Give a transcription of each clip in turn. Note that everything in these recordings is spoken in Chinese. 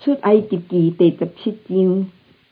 出埃及记第17章。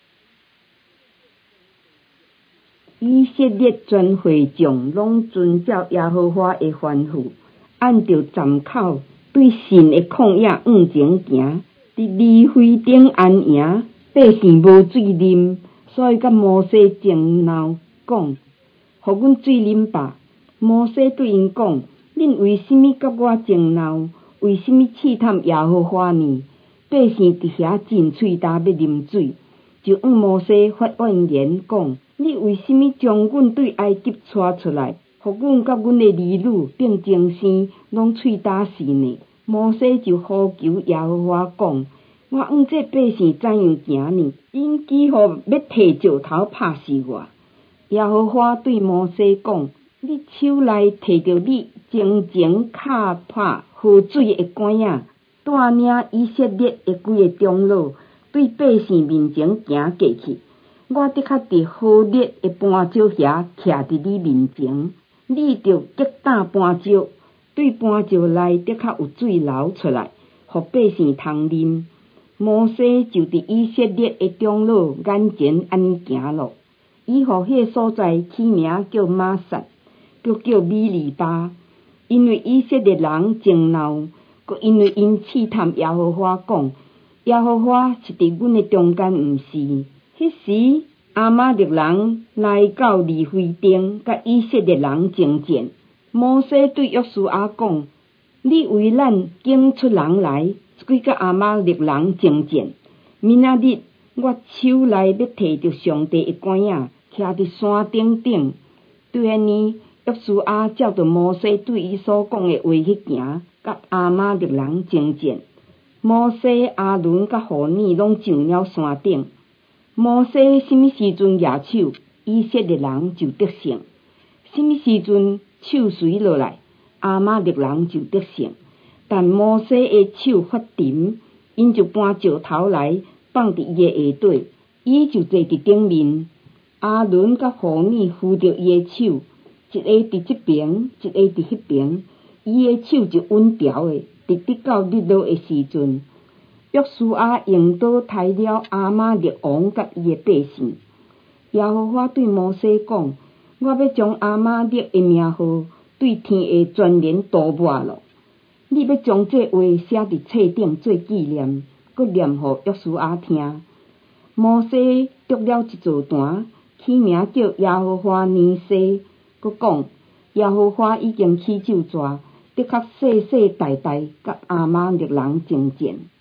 以色列全会众拢遵照耶和华的吩咐，按照站口对神的旷野往前行，伫利非顶安营，百姓无水啉，所以甲摩西争闹讲，互阮水啉吧。摩西对因讲：恁为什么甲我争闹？为什么试探耶和华呢？百姓伫遐真喙焦要啉水，就向摩西发怨言讲：你为什么将阮对埃及带出来，互阮甲阮的儿女并情生拢喙焦死呢？摩西就呼求耶和华讲：我向这百姓怎样行呢？因几乎要摕石头拍死我。耶和华对摩西讲：你手内摕着你前脚拍河水的管仔，带领以色列的规个长老对百姓面前行过去。我得较伫好烈的磐石遐徛伫你面前，你着击打磐石，对磐石内得较有水流出来，互百姓通啉。摩西就伫以色列的长老眼前安尼行路，伊互迄个所在起名叫玛撒，又叫米利巴，因为以色列人争闹，佮因为因试探耶和华讲，耶和华是伫阮的中间，毋是。迄时阿玛力人来到利非顶，甲以色列人争战。摩西对约书亚讲：你为咱拣出人来，去甲阿玛力人争战。明仔日我手内要摕着上帝的管仔，徛伫山顶。对安尼，约书亚照着摩西对伊所讲的话去行，甲阿玛力人争战。摩西、阿伦甲互尼拢上了山顶。摩西什么时阵举手，以色列人就得胜；什么时阵手垂落来，阿玛力人就得胜。但摩西的手发沉，因就搬石头来放伫伊的下底，伊就坐伫顶面。阿伦甲互尼扶着伊的手，一个伫这边，一个伫迄边，伊的手就稳条的，直直到日落的时阵。约书亚用刀杀了阿玛力王甲伊的百姓。耶和华对摩西讲：我要将阿玛力的名号对天下全然涂抹了。你要将这话写伫册顶做纪念，佮念互约书亚听。摩西筑了一座坛，起名叫耶和华尼西，佮讲：耶和华已经起咒誓，得较世世代代甲阿玛力人争战。